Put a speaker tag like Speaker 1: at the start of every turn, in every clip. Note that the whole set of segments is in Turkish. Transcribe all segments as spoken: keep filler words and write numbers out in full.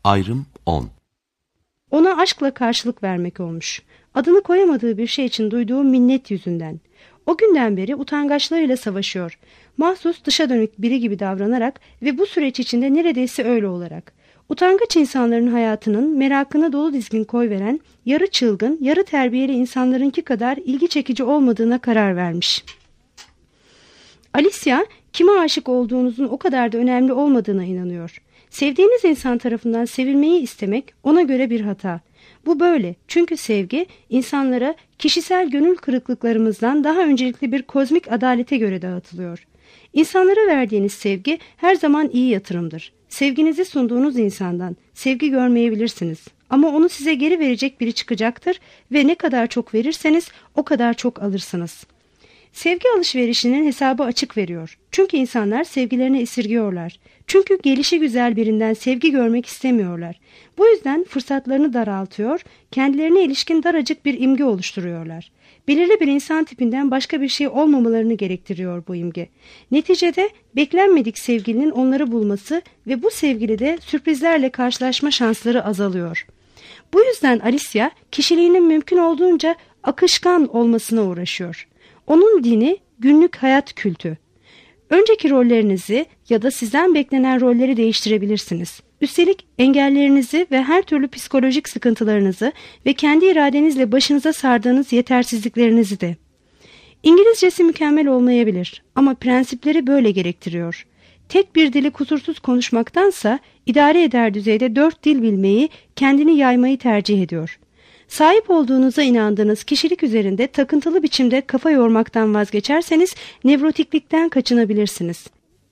Speaker 1: Ayrım on.
Speaker 2: Ona aşkla karşılık vermek olmuş. Adını koyamadığı bir şey için duyduğu minnet yüzünden. O günden beri utangaçlarıyla savaşıyor. Mahsus dışa dönük biri gibi davranarak ve bu süreç içinde neredeyse öyle olarak. Utangaç insanların hayatının merakına dolu dizgin koyveren, yarı çılgın, yarı terbiyeli insanlarınki kadar ilgi çekici olmadığına karar vermiş. Alicia, kime aşık olduğunuzun o kadar da önemli olmadığına inanıyor. Sevdiğiniz insan tarafından sevilmeyi istemek ona göre bir hata. Bu böyle çünkü sevgi insanlara kişisel gönül kırıklıklarımızdan daha öncelikli bir kozmik adalete göre dağıtılıyor. İnsanlara verdiğiniz sevgi her zaman iyi yatırımdır. Sevginizi sunduğunuz insandan sevgi görmeyebilirsiniz ama onu size geri verecek biri çıkacaktır ve ne kadar çok verirseniz o kadar çok alırsınız. Sevgi alışverişinin hesabı açık veriyor. Çünkü insanlar sevgilerini esirgiyorlar. Çünkü gelişi güzel birinden sevgi görmek istemiyorlar. Bu yüzden fırsatlarını daraltıyor, kendilerine ilişkin daracık bir imge oluşturuyorlar. Belirli bir insan tipinden başka bir şey olmamalarını gerektiriyor bu imge. Neticede beklenmedik sevgilinin onları bulması ve bu sevgilide sürprizlerle karşılaşma şansları azalıyor. Bu yüzden Alicia kişiliğinin mümkün olduğunca akışkan olmasına uğraşıyor. Onun dini günlük hayat kültü. Önceki rollerinizi ya da sizden beklenen rolleri değiştirebilirsiniz. Üstelik engellerinizi ve her türlü psikolojik sıkıntılarınızı ve kendi iradenizle başınıza sardığınız yetersizliklerinizi de. İngilizcesi mükemmel olmayabilir ama prensipleri böyle gerektiriyor. Tek bir dili kusursuz konuşmaktansa idare eder düzeyde dört dil bilmeyi, kendini yaymayı tercih ediyor. Sahip olduğunuza inandığınız kişilik üzerinde takıntılı biçimde kafa yormaktan vazgeçerseniz nevrotiklikten kaçınabilirsiniz.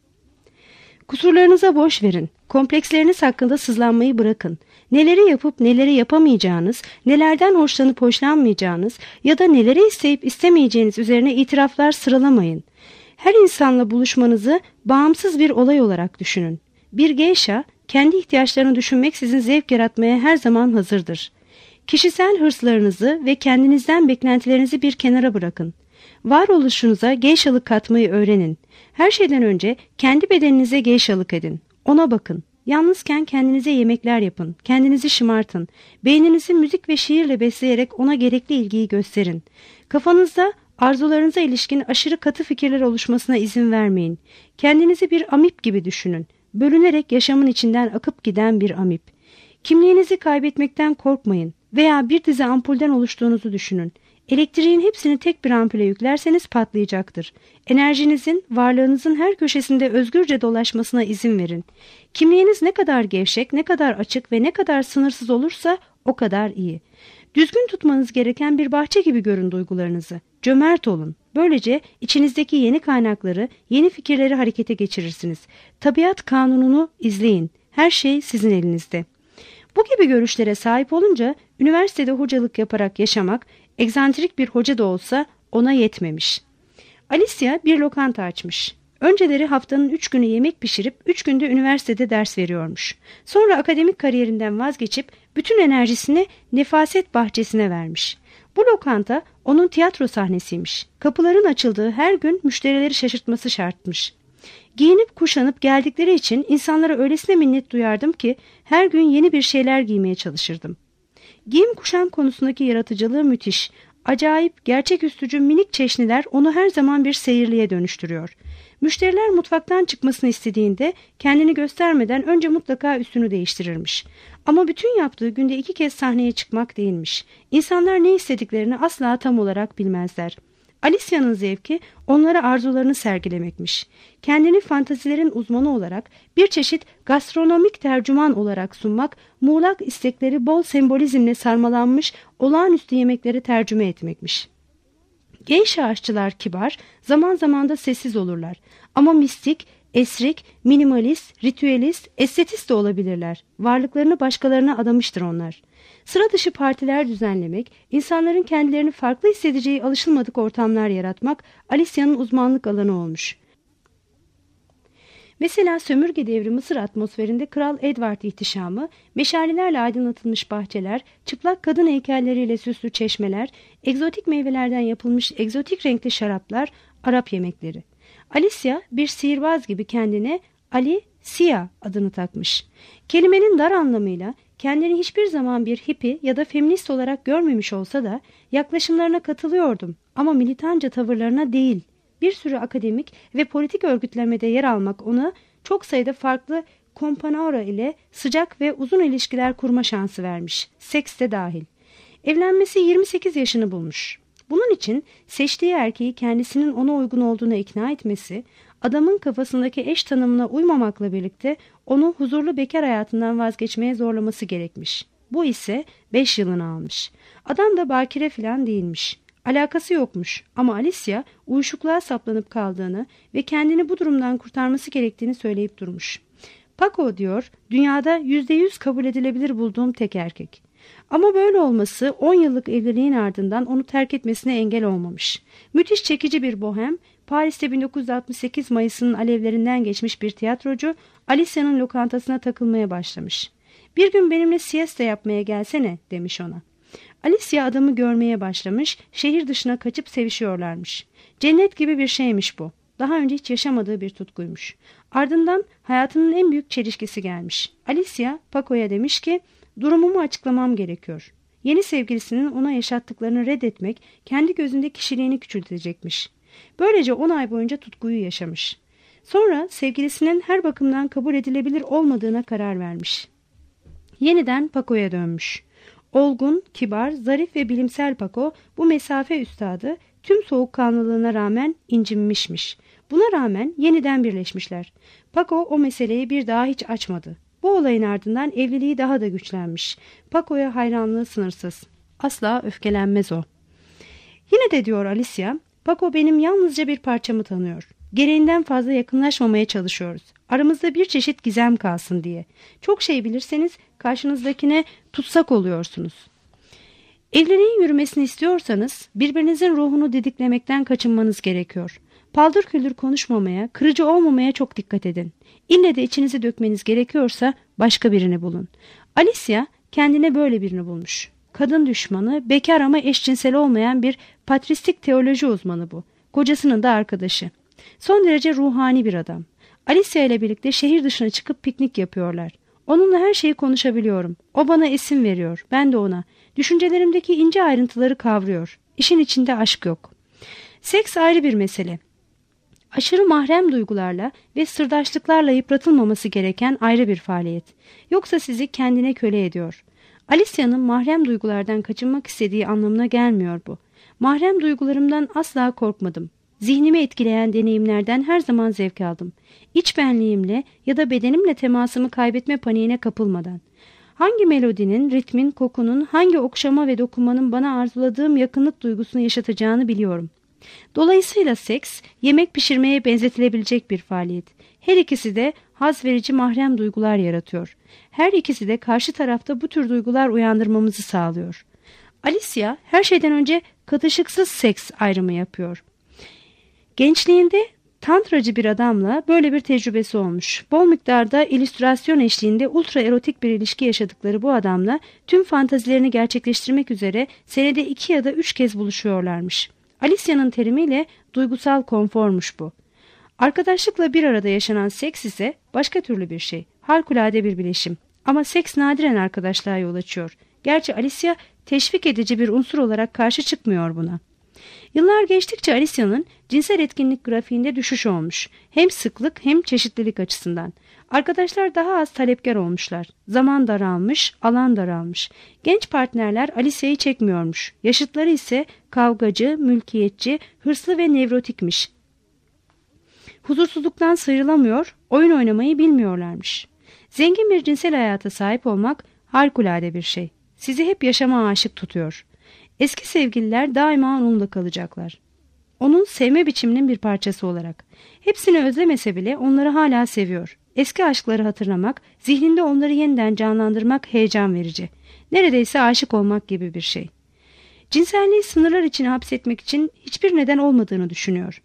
Speaker 2: Kusurlarınıza boş verin. Kompleksleriniz hakkında sızlanmayı bırakın. Neleri yapıp neleri yapamayacağınız, nelerden hoşlanıp hoşlanmayacağınız ya da neleri isteyip istemeyeceğiniz üzerine itiraflar sıralamayın. Her insanla buluşmanızı bağımsız bir olay olarak düşünün. Bir geisha kendi ihtiyaçlarını düşünmeksizin zevk yaratmaya her zaman hazırdır. Kişisel hırslarınızı ve kendinizden beklentilerinizi bir kenara bırakın. Varoluşunuza geishalık katmayı öğrenin. Her şeyden önce kendi bedeninize geishalık edin. Ona bakın. Yalnızken kendinize yemekler yapın. Kendinizi şımartın. Beyninizi müzik ve şiirle besleyerek ona gerekli ilgiyi gösterin. Kafanızda arzularınıza ilişkin aşırı katı fikirler oluşmasına izin vermeyin. Kendinizi bir amip gibi düşünün. Bölünerek yaşamın içinden akıp giden bir amip. Kimliğinizi kaybetmekten korkmayın. Veya bir dizi ampulden oluştuğunuzu düşünün. Elektriğin hepsini tek bir ampule yüklerseniz patlayacaktır. Enerjinizin, varlığınızın her köşesinde özgürce dolaşmasına izin verin. Kimliğiniz ne kadar gevşek, ne kadar açık ve ne kadar sınırsız olursa o kadar iyi. Düzgün tutmanız gereken bir bahçe gibi görün duygularınızı. Cömert olun. Böylece içinizdeki yeni kaynakları, yeni fikirleri harekete geçirirsiniz. Tabiat kanununu izleyin. Her şey sizin elinizde. Bu gibi görüşlere sahip olunca üniversitede hocalık yaparak yaşamak, egzantrik bir hoca da olsa ona yetmemiş. Alicia bir lokanta açmış. Önceleri haftanın üç günü yemek pişirip üç günde üniversitede ders veriyormuş. Sonra akademik kariyerinden vazgeçip bütün enerjisini nefaset bahçesine vermiş. Bu lokanta onun tiyatro sahnesiymiş. Kapıların açıldığı her gün müşterileri şaşırtması şartmış. Giyinip kuşanıp geldikleri için insanlara öylesine minnet duyardım ki her gün yeni bir şeyler giymeye çalışırdım. Giyim kuşam konusundaki yaratıcılığı müthiş. Acayip, gerçeküstücü minik çeşniler onu her zaman bir seyirliye dönüştürüyor. Müşteriler mutfaktan çıkmasını istediğinde kendini göstermeden önce mutlaka üstünü değiştirirmiş. Ama bütün yaptığı günde iki kez sahneye çıkmak değilmiş. İnsanlar ne istediklerini asla tam olarak bilmezler. Alicia'nın zevki onlara arzularını sergilemekmiş. Kendini fantazilerin uzmanı olarak bir çeşit gastronomik tercüman olarak sunmak, muğlak istekleri bol sembolizmle sarmalanmış olağanüstü yemekleri tercüme etmekmiş. Geisha aşçılar kibar, zaman zaman da sessiz olurlar. Ama mistik, esrik, minimalist, ritüelist, estetist de olabilirler. Varlıklarını başkalarına adamıştır onlar. Sıra dışı partiler düzenlemek, insanların kendilerini farklı hissedeceği alışılmadık ortamlar yaratmak Alicia'nın uzmanlık alanı olmuş. Mesela sömürge devri Mısır atmosferinde Kral Edward ihtişamı, meşalelerle aydınlatılmış bahçeler, çıplak kadın heykelleriyle süslü çeşmeler, egzotik meyvelerden yapılmış egzotik renkli şaraplar, Arap yemekleri. Alicia bir sihirbaz gibi kendine Ali Sia adını takmış. Kelimenin dar anlamıyla kendini hiçbir zaman bir hippi ya da feminist olarak görmemiş olsa da yaklaşımlarına katılıyordum ama militanca tavırlarına değil. Bir sürü akademik ve politik örgütlemede yer almak ona çok sayıda farklı kompanora ile sıcak ve uzun ilişkiler kurma şansı vermiş, seks de dahil. Evlenmesi yirmi sekiz yaşını bulmuş. Bunun için seçtiği erkeği kendisinin ona uygun olduğuna ikna etmesi, adamın kafasındaki eş tanımına uymamakla birlikte onu huzurlu bekar hayatından vazgeçmeye zorlaması gerekmiş. Bu ise beş yılını almış. Adam da bakire falan değilmiş. Alakası yokmuş ama Alicia uyuşukluğa saplanıp kaldığını ve kendini bu durumdan kurtarması gerektiğini söyleyip durmuş. Paco diyor, dünyada yüzde yüz kabul edilebilir bulduğum tek erkek. Ama böyle olması on yıllık evliliğin ardından onu terk etmesine engel olmamış. Müthiş çekici bir bohem, Paris'te bin dokuz yüz altmış sekiz Mayıs'ının alevlerinden geçmiş bir tiyatrocu Alicia'nın lokantasına takılmaya başlamış. Bir gün benimle siesta yapmaya gelsene demiş ona. Alicia adamı görmeye başlamış, şehir dışına kaçıp sevişiyorlarmış. Cennet gibi bir şeymiş bu. Daha önce hiç yaşamadığı bir tutkuymuş. Ardından hayatının en büyük çelişkisi gelmiş. Alicia, Paco'ya demiş ki, durumumu açıklamam gerekiyor. Yeni sevgilisinin ona yaşattıklarını reddetmek, kendi gözünde kişiliğini küçültecekmiş. Böylece on ay boyunca tutkuyu yaşamış. Sonra sevgilisinin her bakımdan kabul edilebilir olmadığına karar vermiş. Yeniden Paco'ya dönmüş. Olgun, kibar, zarif ve bilimsel Paco bu mesafe üstadı tüm soğukkanlılığına rağmen incinmişmiş. Buna rağmen yeniden birleşmişler. Paco o meseleyi bir daha hiç açmadı. Bu olayın ardından evliliği daha da güçlenmiş. Paco'ya hayranlığı sınırsız. Asla öfkelenmez o. Yine de diyor Alicia, Paco benim yalnızca bir parçamı tanıyor. Gereğinden fazla yakınlaşmamaya çalışıyoruz. Aramızda bir çeşit gizem kalsın diye. Çok şey bilirseniz karşınızdakine tutsak oluyorsunuz. Evliliğin yürümesini istiyorsanız birbirinizin ruhunu didiklemekten kaçınmanız gerekiyor. Paldır küldür konuşmamaya, kırıcı olmamaya çok dikkat edin. İlle de içinizi dökmeniz gerekiyorsa başka birini bulun. Alicia kendine böyle birini bulmuş. Kadın düşmanı, bekar ama eşcinsel olmayan bir patristik teoloji uzmanı bu. Kocasının da arkadaşı. Son derece ruhani bir adam. Alicia ile birlikte şehir dışına çıkıp piknik yapıyorlar. Onunla her şeyi konuşabiliyorum. O bana isim veriyor, ben de ona. Düşüncelerimdeki ince ayrıntıları kavruyor. İşin içinde aşk yok. Seks ayrı bir mesele. Aşırı mahrem duygularla ve sırdaşlıklarla yıpratılmaması gereken ayrı bir faaliyet. Yoksa sizi kendine köle ediyor. Alicia'nın mahrem duygulardan kaçınmak istediği anlamına gelmiyor bu. Mahrem duygularımdan asla korkmadım. Zihnimi etkileyen deneyimlerden her zaman zevk aldım. İç benliğimle ya da bedenimle temasımı kaybetme paniğine kapılmadan. Hangi melodinin, ritmin, kokunun, hangi okşama ve dokunmanın bana arzuladığım yakınlık duygusunu yaşatacağını biliyorum. Dolayısıyla seks, yemek pişirmeye benzetilebilecek bir faaliyet. Her ikisi de haz verici mahrem duygular yaratıyor. Her ikisi de karşı tarafta bu tür duygular uyandırmamızı sağlıyor. Alicia her şeyden önce katışıksız seks ayrımı yapıyor. Gençliğinde tantracı bir adamla böyle bir tecrübesi olmuş. Bol miktarda illüstrasyon eşliğinde ultra erotik bir ilişki yaşadıkları bu adamla tüm fantazilerini gerçekleştirmek üzere senede iki ya da üç kez buluşuyorlarmış. Alicia'nın terimiyle duygusal konformuş bu. Arkadaşlıkla bir arada yaşanan seks ise başka türlü bir şey. Harikulade bir bileşim. Ama seks nadiren arkadaşlığa yol açıyor. Gerçi Alicia teşvik edici bir unsur olarak karşı çıkmıyor buna. Yıllar geçtikçe Alicia'nın cinsel etkinlik grafiğinde düşüş olmuş. Hem sıklık hem çeşitlilik açısından. Arkadaşlar daha az talepkar olmuşlar. Zaman daralmış, alan daralmış. Genç partnerler Alicia'yı çekmiyormuş. Yaşıtları ise kavgacı, mülkiyetçi, hırslı ve nevrotikmiş. Huzursuzluktan sıyrılamıyor, oyun oynamayı bilmiyorlarmış. Zengin bir cinsel hayata sahip olmak harikulade bir şey. Sizi hep yaşama aşık tutuyor. Eski sevgililer daima onunla kalacaklar. Onun sevme biçiminin bir parçası olarak. Hepsini özlemese bile onları hala seviyor. Eski aşkları hatırlamak, zihninde onları yeniden canlandırmak heyecan verici. Neredeyse aşık olmak gibi bir şey. Cinselliği sınırlar içine hapsetmek için hiçbir neden olmadığını düşünüyor.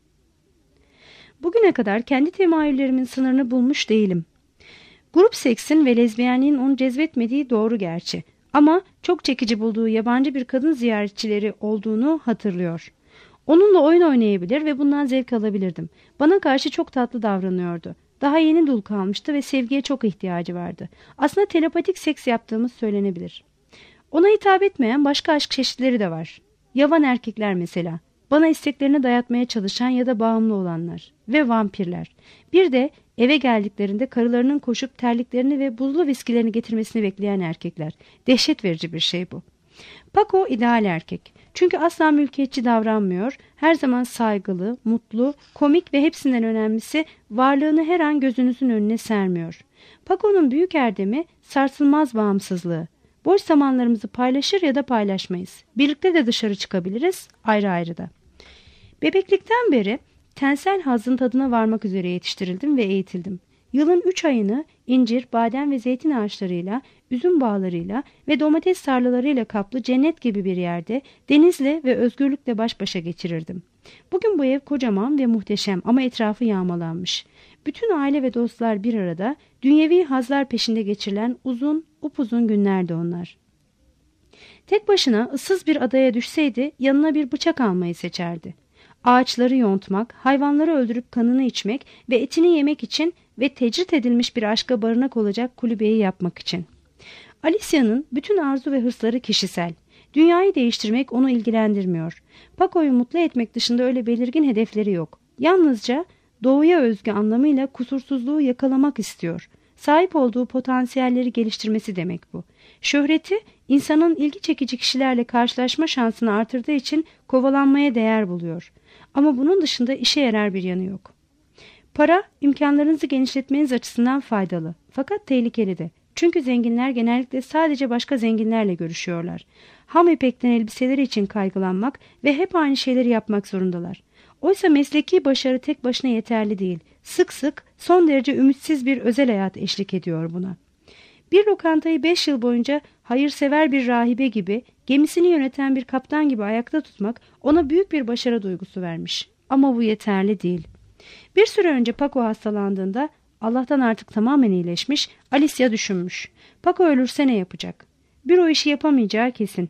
Speaker 2: Bugüne kadar kendi temayüllerimin sınırını bulmuş değilim. Grup seksin ve lezbiyenliğin onu cezbetmediği doğru gerçi. Ama çok çekici bulduğu yabancı bir kadın ziyaretçileri olduğunu hatırlıyor. Onunla oyun oynayabilir ve bundan zevk alabilirdim. Bana karşı çok tatlı davranıyordu. Daha yeni dul kalmıştı ve sevgiye çok ihtiyacı vardı. Aslında telepatik seks yaptığımız söylenebilir. Ona hitap etmeyen başka aşk çeşitleri de var. Yavan erkekler mesela. Bana isteklerini dayatmaya çalışan ya da bağımlı olanlar. Ve vampirler. Bir de eve geldiklerinde karılarının koşup terliklerini ve buzlu viskilerini getirmesini bekleyen erkekler. Dehşet verici bir şey bu. Paco ideal erkek. Çünkü asla mülkiyetçi davranmıyor. Her zaman saygılı, mutlu, komik ve hepsinden önemlisi varlığını her an gözünüzün önüne sermiyor. Paco'nun büyük erdemi sarsılmaz bağımsızlığı. Boş zamanlarımızı paylaşır ya da paylaşmayız. Birlikte de dışarı çıkabiliriz, ayrı ayrı da. Bebeklikten beri tensel hazzın tadına varmak üzere yetiştirildim ve eğitildim. Yılın üç ayını incir, badem ve zeytin ağaçlarıyla, üzüm bağlarıyla ve domates tarlalarıyla kaplı cennet gibi bir yerde denizle ve özgürlükle baş başa geçirirdim. Bugün bu ev kocaman ve muhteşem ama etrafı yağmalanmış. Bütün aile ve dostlar bir arada, dünyevi hazlar peşinde geçirilen uzun, upuzun günlerdi onlar. Tek başına ıssız bir adaya düşseydi yanına bir bıçak almayı seçerdi. Ağaçları yontmak, hayvanları öldürüp kanını içmek ve etini yemek için ve tecrit edilmiş bir aşka barınak olacak kulübeyi yapmak için. Alicia'nın bütün arzu ve hırsları kişisel. Dünyayı değiştirmek onu ilgilendirmiyor. Paco'yu mutlu etmek dışında öyle belirgin hedefleri yok. Yalnızca doğuya özgü anlamıyla kusursuzluğu yakalamak istiyor. Sahip olduğu potansiyelleri geliştirmesi demek bu. Şöhreti, insanın ilgi çekici kişilerle karşılaşma şansını artırdığı için kovalanmaya değer buluyor. Ama bunun dışında işe yarar bir yanı yok. Para, imkanlarınızı genişletmeniz açısından faydalı. Fakat tehlikeli de. Çünkü zenginler genellikle sadece başka zenginlerle görüşüyorlar. Ham ipekten elbiseleri için kaygılanmak ve hep aynı şeyleri yapmak zorundalar. Oysa mesleki başarı tek başına yeterli değil. Sık sık son derece ümitsiz bir özel hayat eşlik ediyor buna. Bir lokantayı beş yıl boyunca hayırsever bir rahibe gibi, gemisini yöneten bir kaptan gibi ayakta tutmak ona büyük bir başarı duygusu vermiş. Ama bu yeterli değil. Bir süre önce Paco hastalandığında, Allah'tan artık tamamen iyileşmiş, Alicia düşünmüş. Paco ölürse ne yapacak? Bir o işi yapamayacağı kesin.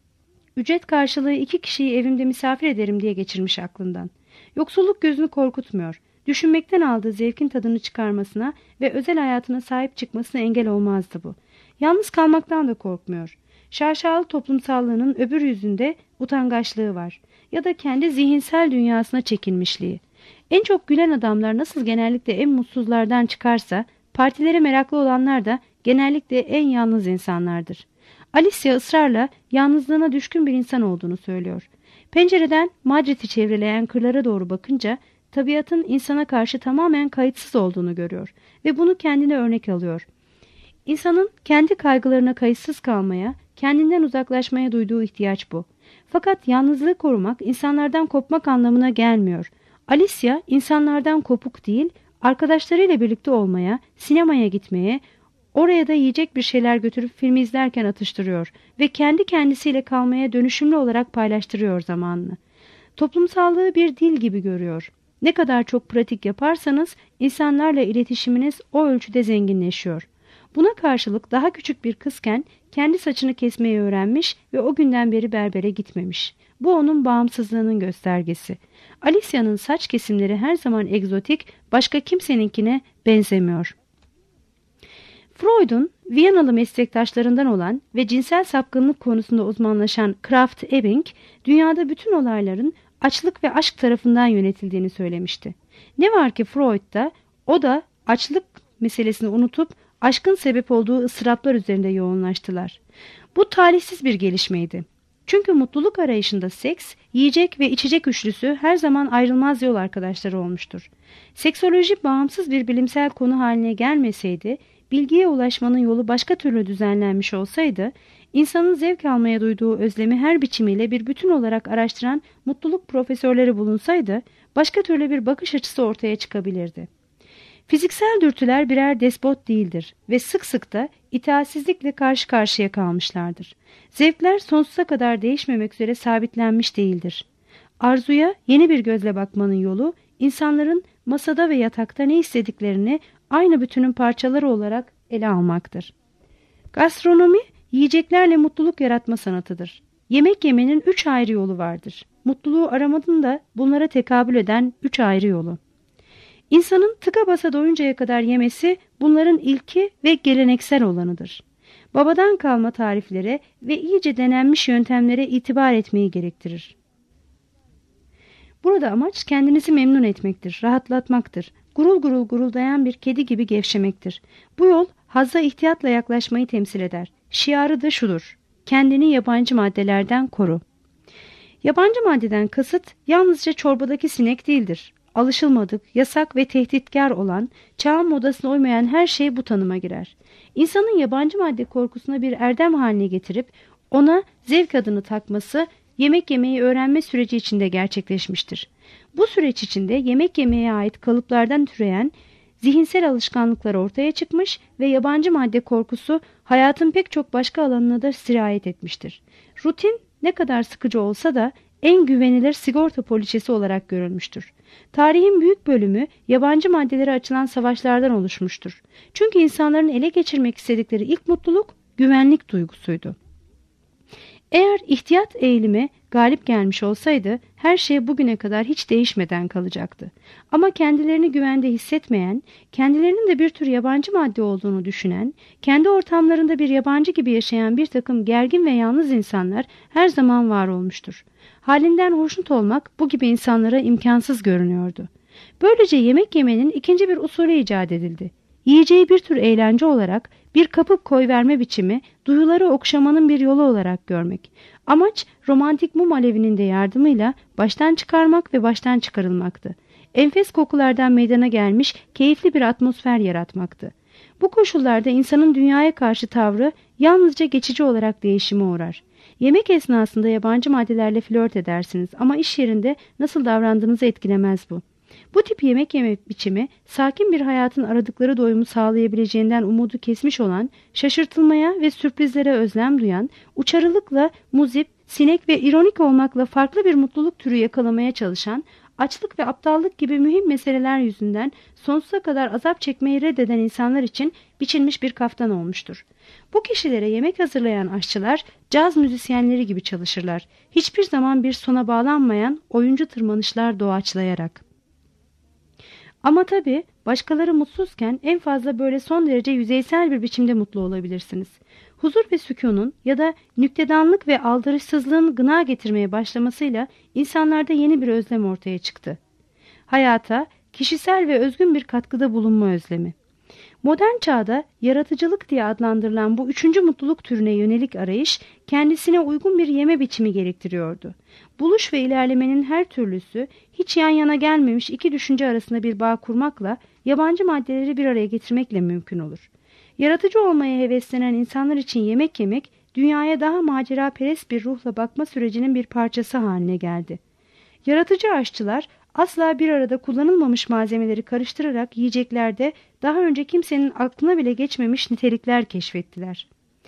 Speaker 2: Ücret karşılığı iki kişiyi evimde misafir ederim diye geçirmiş aklından. Yoksulluk gözünü korkutmuyor. Düşünmekten aldığı zevkin tadını çıkarmasına ve özel hayatına sahip çıkmasına engel olmazdı bu. Yalnız kalmaktan da korkmuyor. Şaşalı toplumsallığının öbür yüzünde utangaçlığı var. Ya da kendi zihinsel dünyasına çekilmişliği. En çok gülen adamlar nasıl genellikle en mutsuzlardan çıkarsa, partilere meraklı olanlar da genellikle en yalnız insanlardır. Alicia ısrarla yalnızlığına düşkün bir insan olduğunu söylüyor. Pencereden Madrid'i çevreleyen kırlara doğru bakınca tabiatın insana karşı tamamen kayıtsız olduğunu görüyor ve bunu kendine örnek alıyor. İnsanın kendi kaygılarına kayıtsız kalmaya, kendinden uzaklaşmaya duyduğu ihtiyaç bu. Fakat yalnızlığı korumak insanlardan kopmak anlamına gelmiyor. Alicia insanlardan kopuk değil, arkadaşlarıyla birlikte olmaya, sinemaya gitmeye, oraya da yiyecek bir şeyler götürüp filmi izlerken atıştırıyor ve kendi kendisiyle kalmaya dönüşümlü olarak paylaştırıyor zamanını. Toplumsallığı bir dil gibi görüyor. Ne kadar çok pratik yaparsanız insanlarla iletişiminiz o ölçüde zenginleşiyor. Buna karşılık daha küçük bir kızken kendi saçını kesmeyi öğrenmiş ve o günden beri berbere gitmemiş. Bu onun bağımsızlığının göstergesi. Alicia'nın saç kesimleri her zaman egzotik, başka kimseninkine benzemiyor. Freud'un Viyanalı meslektaşlarından olan ve cinsel sapkınlık konusunda uzmanlaşan Krafft Ebing, dünyada bütün olayların açlık ve aşk tarafından yönetildiğini söylemişti. Ne var ki Freud'da o da açlık meselesini unutup aşkın sebep olduğu ıstıraplar üzerinde yoğunlaştılar. Bu talihsiz bir gelişmeydi. Çünkü mutluluk arayışında seks, yiyecek ve içecek üçlüsü her zaman ayrılmaz yol arkadaşları olmuştur. Seksoloji bağımsız bir bilimsel konu haline gelmeseydi, bilgiye ulaşmanın yolu başka türlü düzenlenmiş olsaydı, insanın zevk almaya duyduğu özlemi her biçimiyle bir bütün olarak araştıran mutluluk profesörleri bulunsaydı, başka türlü bir bakış açısı ortaya çıkabilirdi. Fiziksel dürtüler birer despot değildir ve sık sık da itaatsizlikle karşı karşıya kalmışlardır. Zevkler sonsuza kadar değişmemek üzere sabitlenmiş değildir. Arzuya yeni bir gözle bakmanın yolu, insanların masada ve yatakta ne istediklerini aynı bütünün parçaları olarak ele almaktır. Gastronomi, yiyeceklerle mutluluk yaratma sanatıdır. Yemek yemenin üç ayrı yolu vardır. Mutluluğu aramanın da bunlara tekabül eden üç ayrı yolu. İnsanın tıka basa doyuncaya kadar yemesi bunların ilki ve geleneksel olanıdır. Babadan kalma tariflere ve iyice denenmiş yöntemlere itibar etmeyi gerektirir. Burada amaç kendinizi memnun etmektir, rahatlatmaktır. Gurul gurul guruldayan bir kedi gibi gevşemektir. Bu yol hazza ihtiyatla yaklaşmayı temsil eder. Şiarı da şudur: kendini yabancı maddelerden koru. Yabancı maddeden kasıt yalnızca çorbadaki sinek değildir. Alışılmadık, yasak ve tehditkar olan, çağın modasına uymayan her şey bu tanıma girer. İnsanın yabancı madde korkusuna bir erdem haline getirip ona zevk adını takması, yemek yemeyi öğrenme süreci içinde gerçekleşmiştir. Bu süreç içinde yemek yemeye ait kalıplardan türeyen zihinsel alışkanlıklar ortaya çıkmış ve yabancı madde korkusu hayatın pek çok başka alanına da sirayet etmiştir. Rutin ne kadar sıkıcı olsa da en güvenilir sigorta poliçesi olarak görülmüştür. Tarihin büyük bölümü yabancı maddelere açılan savaşlardan oluşmuştur. Çünkü insanların ele geçirmek istedikleri ilk mutluluk güvenlik duygusuydu. Eğer ihtiyat eğilimi galip gelmiş olsaydı her şey bugüne kadar hiç değişmeden kalacaktı. Ama kendilerini güvende hissetmeyen, kendilerinin de bir tür yabancı madde olduğunu düşünen, kendi ortamlarında bir yabancı gibi yaşayan bir takım gergin ve yalnız insanlar her zaman var olmuştur. Halinden hoşnut olmak bu gibi insanlara imkansız görünüyordu. Böylece yemek yemenin ikinci bir usulü icat edildi. Yiyeceği bir tür eğlence olarak, bir kapıp koyverme biçimi, duyuları okşamanın bir yolu olarak görmek. Amaç romantik mum alevinin de yardımıyla baştan çıkarmak ve baştan çıkarılmaktı. Enfes kokulardan meydana gelmiş keyifli bir atmosfer yaratmaktı. Bu koşullarda insanın dünyaya karşı tavrı yalnızca geçici olarak değişime uğrar. Yemek esnasında yabancı maddelerle flört edersiniz ama iş yerinde nasıl davrandığınızı etkilemez bu. Bu tip yemek yemek biçimi sakin bir hayatın aradıkları doyumu sağlayabileceğinden umudu kesmiş olan, şaşırtılmaya ve sürprizlere özlem duyan, uçarılıkla muzip, sinek ve ironik olmakla farklı bir mutluluk türü yakalamaya çalışan, açlık ve aptallık gibi mühim meseleler yüzünden sonsuza kadar azap çekmeyi reddeden insanlar için biçilmiş bir kaftan olmuştur. Bu kişilere yemek hazırlayan aşçılar caz müzisyenleri gibi çalışırlar. Hiçbir zaman bir sona bağlanmayan oyuncu tırmanışlar doğaçlayarak. Ama tabii başkaları mutsuzken en fazla böyle son derece yüzeysel bir biçimde mutlu olabilirsiniz. Huzur ve sükunun ya da nüktedanlık ve aldırışsızlığın gına getirmeye başlamasıyla insanlarda yeni bir özlem ortaya çıktı. Hayata kişisel ve özgün bir katkıda bulunma özlemi. Modern çağda yaratıcılık diye adlandırılan bu üçüncü mutluluk türüne yönelik arayış kendisine uygun bir yeme biçimi gerektiriyordu. Buluş ve ilerlemenin her türlüsü hiç yan yana gelmemiş iki düşünce arasında bir bağ kurmakla, yabancı maddeleri bir araya getirmekle mümkün olur. Yaratıcı olmaya heveslenen insanlar için yemek yemek, dünyaya daha maceraperest bir ruhla bakma sürecinin bir parçası haline geldi. Yaratıcı aşçılar asla bir arada kullanılmamış malzemeleri karıştırarak yiyeceklerde daha önce kimsenin aklına bile geçmemiş nitelikler keşfettiler.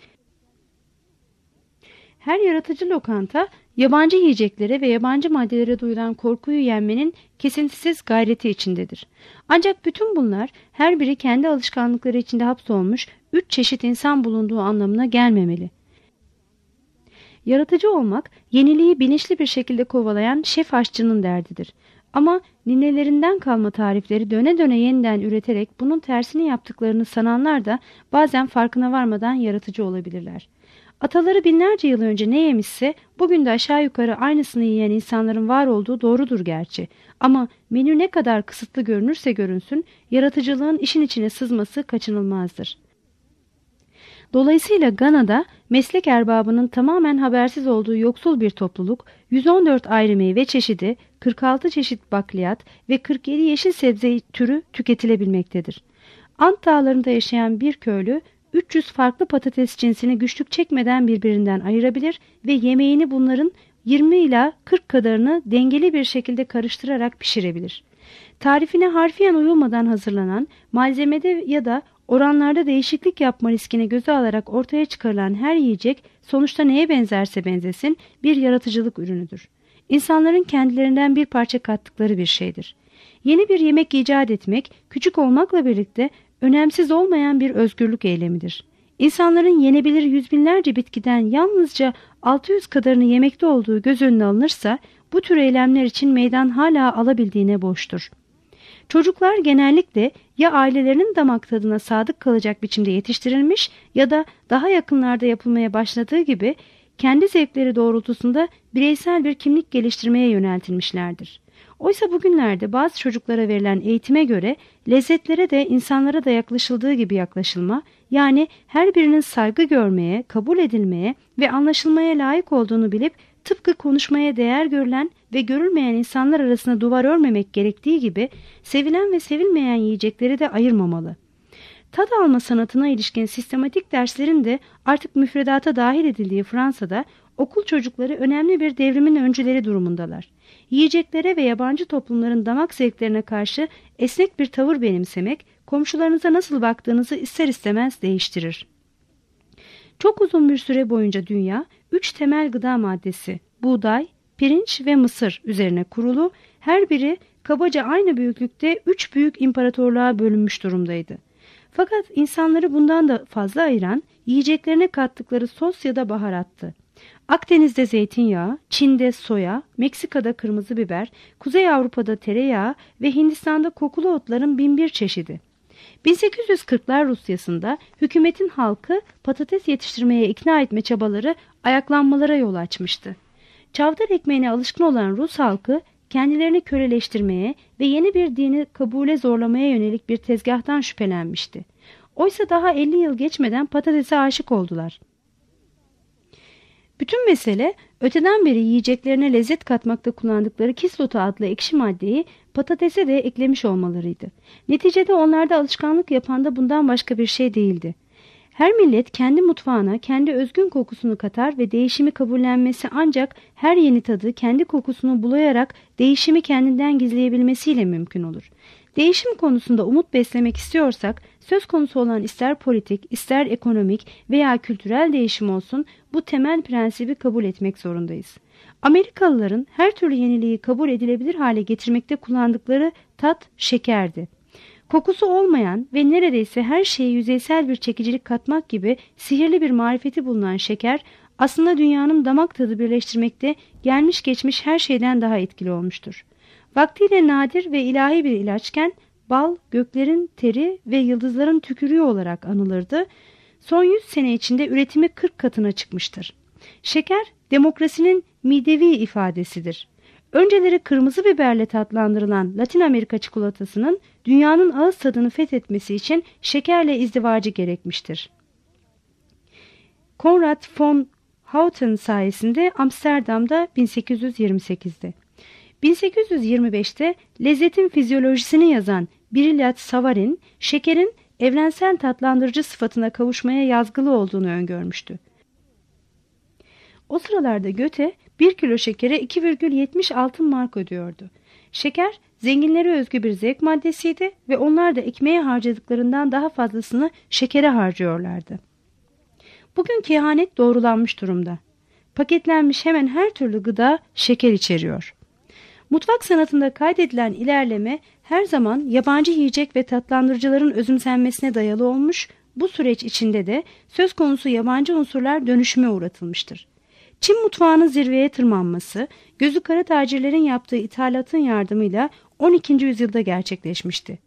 Speaker 2: Her yaratıcı lokanta yabancı yiyeceklere ve yabancı maddelere duyulan korkuyu yenmenin kesintisiz gayreti içindedir. Ancak bütün bunlar her biri kendi alışkanlıkları içinde hapsolmuş üç çeşit insan bulunduğu anlamına gelmemeli. Yaratıcı olmak, yeniliği bilinçli bir şekilde kovalayan şef aşçının derdidir. Ama ninelerinden kalma tarifleri döne döne yeniden üreterek bunun tersini yaptıklarını sananlar da bazen farkına varmadan yaratıcı olabilirler. Ataları binlerce yıl önce ne yemişse bugün de aşağı yukarı aynısını yiyen insanların var olduğu doğrudur gerçi. Ama menü ne kadar kısıtlı görünürse görünsün yaratıcılığın işin içine sızması kaçınılmazdır. Dolayısıyla Gana'da meslek erbabının tamamen habersiz olduğu yoksul bir topluluk, yüz on dört ayrı meyve çeşidi, kırk altı çeşit bakliyat ve kırk yedi yeşil sebze türü tüketilebilmektedir. Ant dağlarında yaşayan bir köylü, üç yüz farklı patates cinsini güçlük çekmeden birbirinden ayırabilir ve yemeğini bunların yirmi ila kırk kadarını dengeli bir şekilde karıştırarak pişirebilir. Tarifine harfiyen uyulmadan hazırlanan, malzemede ya da oranlarda değişiklik yapma riskini göze alarak ortaya çıkarılan her yiyecek sonuçta neye benzerse benzesin bir yaratıcılık ürünüdür. İnsanların kendilerinden bir parça kattıkları bir şeydir. Yeni bir yemek icat etmek, küçük olmakla birlikte önemsiz olmayan bir özgürlük eylemidir. İnsanların yenebilir yüz binlerce bitkiden yalnızca altı yüz kadarını yemekte olduğu göz önüne alınırsa bu tür eylemler için meydan hala alabildiğine boştur. Çocuklar genellikle ya ailelerinin damak tadına sadık kalacak biçimde yetiştirilmiş ya da daha yakınlarda yapılmaya başladığı gibi kendi zevkleri doğrultusunda bireysel bir kimlik geliştirmeye yöneltilmişlerdir. Oysa bugünlerde bazı çocuklara verilen eğitime göre lezzetlere de insanlara da yaklaşıldığı gibi yaklaşılma, yani her birinin saygı görmeye, kabul edilmeye ve anlaşılmaya layık olduğunu bilip tıpkı konuşmaya değer görülen ve görülmeyen insanlar arasında duvar örmemek gerektiği gibi sevilen ve sevilmeyen yiyecekleri de ayırmamalı. Tad alma sanatına ilişkin sistematik derslerin de artık müfredata dahil edildiği Fransa'da okul çocukları önemli bir devrimin öncüleri durumundalar. Yiyeceklere ve yabancı toplumların damak zevklerine karşı esnek bir tavır benimsemek, komşularınıza nasıl baktığınızı ister istemez değiştirir. Çok uzun bir süre boyunca dünya, üç temel gıda maddesi, buğday, pirinç ve mısır üzerine kurulu, her biri kabaca aynı büyüklükte üç büyük imparatorluğa bölünmüş durumdaydı. Fakat insanları bundan da fazla ayıran yiyeceklerine kattıkları sos ya da baharattı. Akdeniz'de zeytinyağı, Çin'de soya, Meksika'da kırmızı biber, Kuzey Avrupa'da tereyağı ve Hindistan'da kokulu otların binbir çeşidi. bin sekiz yüz kırklar Rusyası'nda hükümetin halkı patates yetiştirmeye ikna etme çabaları ayaklanmalara yol açmıştı. Çavdar ekmeğine alışkın olan Rus halkı kendilerini köleleştirmeye ve yeni bir dini kabule zorlamaya yönelik bir tezgahtan şüphelenmişti. Oysa daha elli yıl geçmeden patatese aşık oldular. Bütün mesele öteden beri yiyeceklerine lezzet katmakta kullandıkları kislota adlı ekşi maddeyi patatese de eklemiş olmalarıydı. Neticede onlarda alışkanlık yapan da bundan başka bir şey değildi. Her millet kendi mutfağına kendi özgün kokusunu katar ve değişimi kabullenmesi ancak her yeni tadı kendi kokusunu bulayarak değişimi kendinden gizleyebilmesiyle mümkün olur. Değişim konusunda umut beslemek istiyorsak, söz konusu olan ister politik, ister ekonomik veya kültürel değişim olsun, bu temel prensibi kabul etmek zorundayız. Amerikalıların her türlü yeniliği kabul edilebilir hale getirmekte kullandıkları tat şekerdi. Kokusu olmayan ve neredeyse her şeye yüzeysel bir çekicilik katmak gibi sihirli bir marifeti bulunan şeker, aslında dünyanın damak tadı birleştirmekte gelmiş geçmiş her şeyden daha etkili olmuştur. Vaktiyle nadir ve ilahi bir ilaçken bal, göklerin teri ve yıldızların tükürüğü olarak anılırdı. Son yüz sene içinde üretimi kırk katına çıkmıştır. Şeker, demokrasinin midevi ifadesidir. Önceleri kırmızı biberle tatlandırılan Latin Amerika çikolatasının dünyanın ağız tadını fethetmesi için şekerle izdivacı gerekmiştir. Konrad von Houten sayesinde Amsterdam'da bin sekiz yüz yirmi sekizde. bin sekiz yüz yirmi beşte lezzetin fizyolojisini yazan Brillat Savarin, şekerin evrensel tatlandırıcı sıfatına kavuşmaya yazgılı olduğunu öngörmüştü. O sıralarda Goethe bir kilo şekere iki virgül yetmiş altın mark ödüyordu. Şeker, zenginlere özgü bir zevk maddesiydi ve onlar da ekmeğe harcadıklarından daha fazlasını şekere harcıyorlardı. Bugün kehanet doğrulanmış durumda. Paketlenmiş hemen her türlü gıda şeker içeriyor. Mutfak sanatında kaydedilen ilerleme her zaman yabancı yiyecek ve tatlandırıcıların özümsenmesine dayalı olmuş, bu süreç içinde de söz konusu yabancı unsurlar dönüşüme uğratılmıştır. Çin mutfağının zirveye tırmanması, gözü kara tacirlerin yaptığı ithalatın yardımıyla on ikinci yüzyılda gerçekleşmişti.